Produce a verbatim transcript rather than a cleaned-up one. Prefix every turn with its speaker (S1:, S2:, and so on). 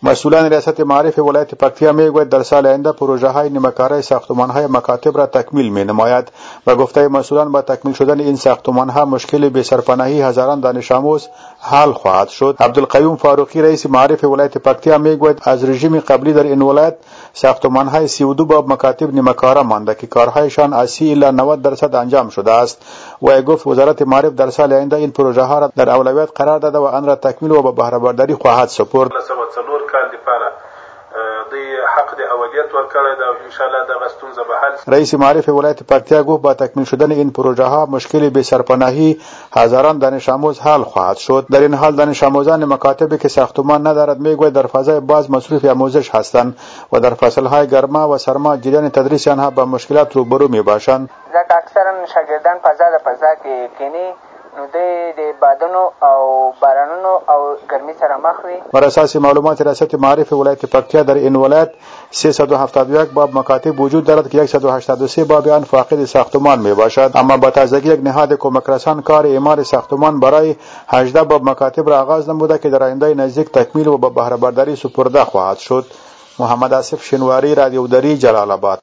S1: مسئولان ریاست معارف ولایت پکتیا میگوید در سال آینده پروژه های نیمه‌کاره ساختمان های مکاتب را تکمیل می نماید و گفته مسئولان با تکمیل شدن این ساختمان ها مشکل بی سرپناهی هزاران دانش آموز حل خواهد شد. عبدالقیوم فاروقی رئیس معارف ولایت پکتیا میگوید از رژیم قبلی در این ولایت ساختمان های سی و دو باب مکاتب نیمه‌کاره مانده که کارهایشان از سی الی نود درصد انجام شده است. و گفت وزارت معارف در سال آینده این پروژه ها را در اولویت قرار داده و آن را تکمیل و به بهره برداری خواهد سپرد.
S2: حق د اولیت ورکړی دا ان شاء الله د غستون زبحل.
S1: رئیس معارف ولایت پکتیا گفت با تکمیل شدن این پروژه ها مشکل بی سرپناهی هزاران دانش آموز حل خواهد شد. در این حال دانش آموزان مکاتبی که ساختمان ندارد میگوید در فضای باز مصروف آموزش هستند و در فصل های گرما و سرما جریان تدریس آنها با مشکلات روبرو می باشند.
S3: ځکه اکثرا شاګردان فضا د فضا کې کینی نو د بادونو او بارانونو او ګرمۍ سره مخ وي.
S1: بر اساس معلومات ریاست معارف ولایت پکتیا در این ولایت سیصد و هفتاد و یک باب مکاتب وجود دارد که صد و هشتاد و سه باب آن فاقد ساختمان می باشد. اما با تازگی یک نهاد کمک رسان کار اعمار ساختمان برای هجده باب مکاتب را آغاز نموده که در آینده نزدیک تکمیل و به بهره برداری سپرده خواهد شد. محمد آصف شنواری، رادیو دری، جلال آباد.